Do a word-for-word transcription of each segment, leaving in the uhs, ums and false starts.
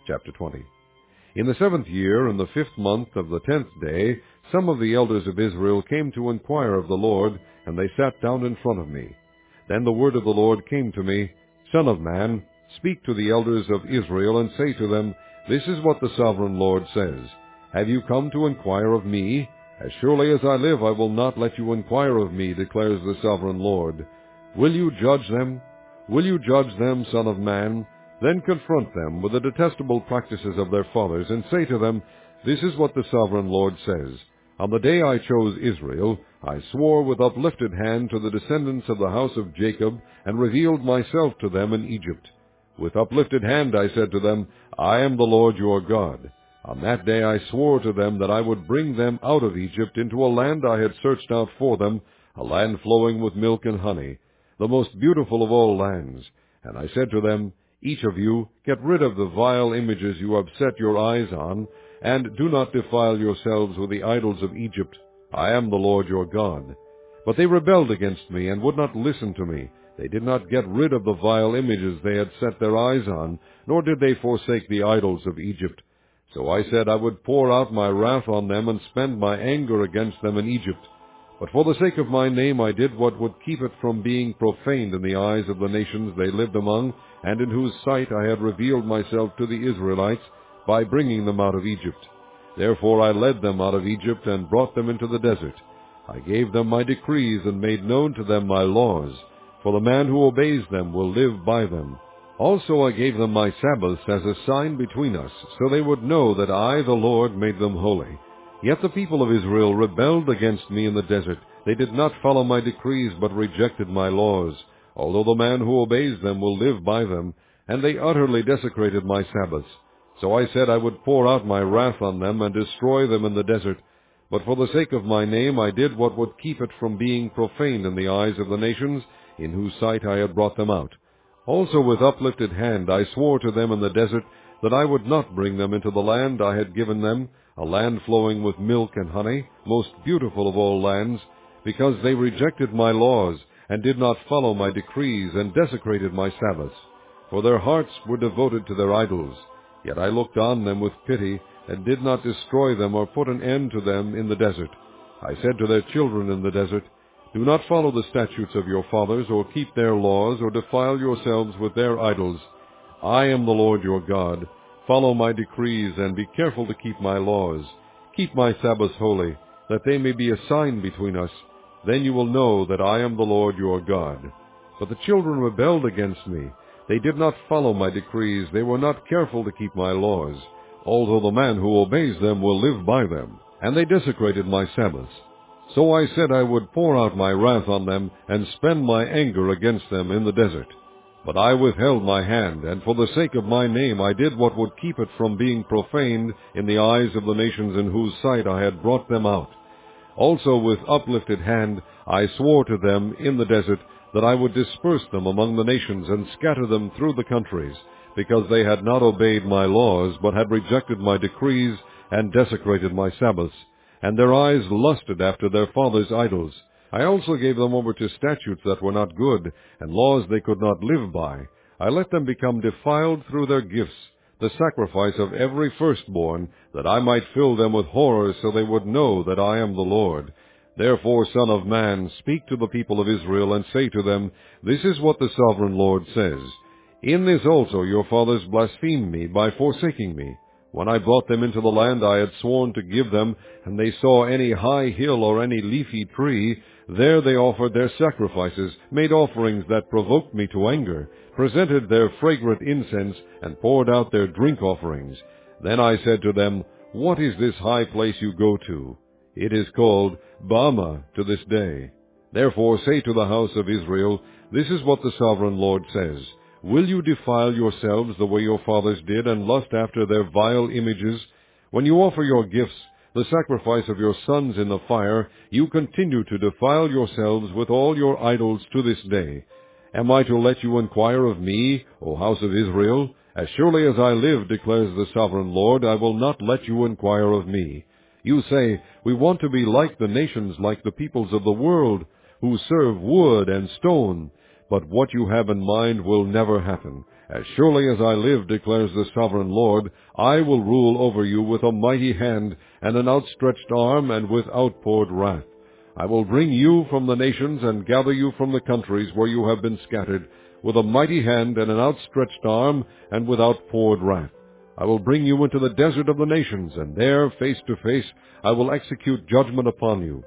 Chapter twenty. In the seventh year, in the fifth month of the tenth day, some of the elders of Israel came to inquire of the Lord, and they sat down in front of me. Then the word of the Lord came to me, Son of man, speak to the elders of Israel, and say to them, This is what the sovereign Lord says. Have you come to inquire of me? As surely as I live, I will not let you inquire of me, declares the sovereign Lord. Will you judge them? Will you judge them, Son of man? Then confront them with the detestable practices of their fathers, and say to them, This is what the sovereign Lord says. On the day I chose Israel, I swore with uplifted hand to the descendants of the house of Jacob, and revealed myself to them in Egypt. With uplifted hand I said to them, I am the Lord your God. On that day I swore to them that I would bring them out of Egypt into a land I had searched out for them, a land flowing with milk and honey, the most beautiful of all lands. And I said to them, Each of you, get rid of the vile images you have set your eyes on, and do not defile yourselves with the idols of Egypt. I am the Lord your God. But they rebelled against me, and would not listen to me. They did not get rid of the vile images they had set their eyes on, nor did they forsake the idols of Egypt. So I said I would pour out my wrath on them, and spend my anger against them in Egypt. But for the sake of my name I did what would keep it from being profaned in the eyes of the nations they lived among, and in whose sight I had revealed myself to the Israelites, by bringing them out of Egypt. Therefore I led them out of Egypt, and brought them into the desert. I gave them my decrees, and made known to them my laws, for the man who obeys them will live by them. Also I gave them my Sabbaths as a sign between us, so they would know that I, the Lord, made them holy. Yet the people of Israel rebelled against me in the desert. They did not follow my decrees, but rejected my laws, although the man who obeys them will live by them, and they utterly desecrated my Sabbaths. So I said I would pour out my wrath on them, and destroy them in the desert. But for the sake of my name I did what would keep it from being profaned in the eyes of the nations, in whose sight I had brought them out. Also with uplifted hand I swore to them in the desert that I would not bring them into the land I had given them, a land flowing with milk and honey, most beautiful of all lands, because they rejected my laws, and did not follow my decrees, and desecrated my Sabbaths. For their hearts were devoted to their idols. Yet I looked on them with pity, and did not destroy them or put an end to them in the desert. I said to their children in the desert, Do not follow the statutes of your fathers, or keep their laws, or defile yourselves with their idols. I am the Lord your God. Follow my decrees, and be careful to keep my laws. Keep my Sabbaths holy, that they may be a sign between us. Then you will know that I am the Lord your God. But the children rebelled against me. They did not follow my decrees. They were not careful to keep my laws, although the man who obeys them will live by them. And they desecrated my Sabbaths. So I said I would pour out my wrath on them, and spend my anger against them in the desert. But I withheld my hand, and for the sake of my name I did what would keep it from being profaned in the eyes of the nations in whose sight I had brought them out. Also with uplifted hand I swore to them in the desert that I would disperse them among the nations, and scatter them through the countries, because they had not obeyed my laws, but had rejected my decrees, and desecrated my Sabbaths, and their eyes lusted after their fathers' idols. I also gave them over to statutes that were not good, and laws they could not live by. I let them become defiled through their gifts, the sacrifice of every firstborn, that I might fill them with horror, so they would know that I am the Lord. Therefore, Son of man, speak to the people of Israel, and say to them, This is what the sovereign Lord says. In this also your fathers blasphemed me by forsaking me. When I brought them into the land I had sworn to give them, and they saw any high hill or any leafy tree, there they offered their sacrifices, made offerings that provoked me to anger, presented their fragrant incense, and poured out their drink offerings. Then I said to them, What is this high place you go to? It is called Bama to this day. Therefore say to the house of Israel, This is what the sovereign Lord says. Will you defile yourselves the way your fathers did, and lust after their vile images? When you offer your gifts, the sacrifice of your sons in the fire, you continue to defile yourselves with all your idols to this day. Am I to let you inquire of me, O house of Israel? As surely as I live, declares the sovereign Lord, I will not let you inquire of me. You say, We want to be like the nations, like the peoples of the world, who serve wood and stone. But what you have in mind will never happen, As surely as I live, declares the sovereign Lord, I will rule over you with a mighty hand, and an outstretched arm, and with outpoured wrath. I will bring you from the nations, and gather you from the countries where you have been scattered, with a mighty hand, and an outstretched arm, and with outpoured wrath. I will bring you into the desert of the nations, and there, face to face, I will execute judgment upon you.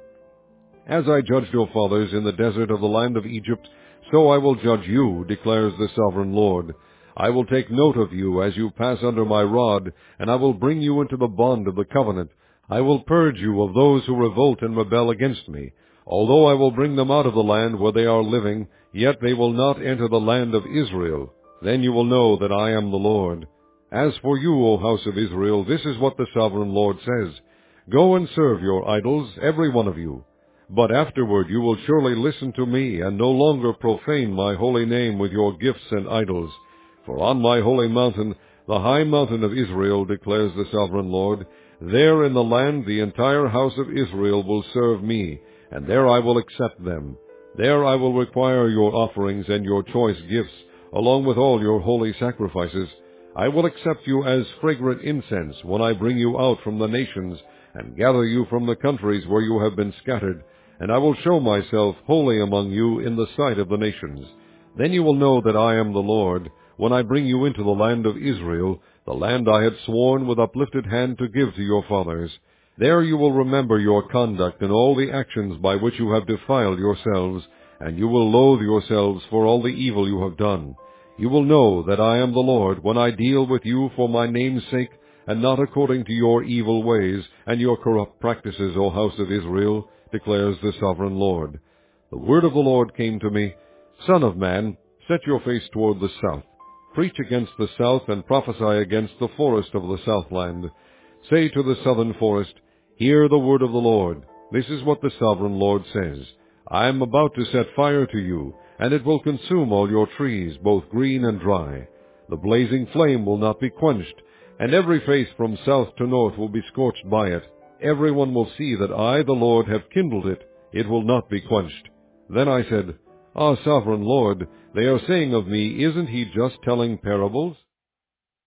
As I judged your fathers in the desert of the land of Egypt, so I will judge you, declares the sovereign Lord. I will take note of you as you pass under my rod, and I will bring you into the bond of the covenant. I will purge you of those who revolt and rebel against me. Although I will bring them out of the land where they are living, yet they will not enter the land of Israel. Then you will know that I am the Lord. As for you, O house of Israel, this is what the sovereign Lord says. Go and serve your idols, every one of you. But afterward you will surely listen to me, and no longer profane my holy name with your gifts and idols. For on my holy mountain, the high mountain of Israel, declares the sovereign Lord, there in the land the entire house of Israel will serve me, and there I will accept them. There I will require your offerings and your choice gifts, along with all your holy sacrifices. I will accept you as fragrant incense when I bring you out from the nations, and gather you from the countries where you have been scattered, and I will show myself holy among you in the sight of the nations. Then you will know that I am the Lord, when I bring you into the land of Israel, the land I had sworn with uplifted hand to give to your fathers. There you will remember your conduct and all the actions by which you have defiled yourselves, and you will loathe yourselves for all the evil you have done. You will know that I am the Lord when I deal with you for my name's sake, and not according to your evil ways and your corrupt practices, O house of Israel, declares the sovereign Lord. The word of the Lord came to me, Son of man, set your face toward the south. Preach against the south, and prophesy against the forest of the southland. Say to the southern forest, Hear the word of the Lord. This is what the sovereign Lord says. I am about to set fire to you, and it will consume all your trees, both green and dry. The blazing flame will not be quenched, and every face from south to north will be scorched by it. Everyone will see that I, the Lord, have kindled it. It will not be quenched. Then I said, Ah, sovereign Lord, they are saying of me, Isn't he just telling parables?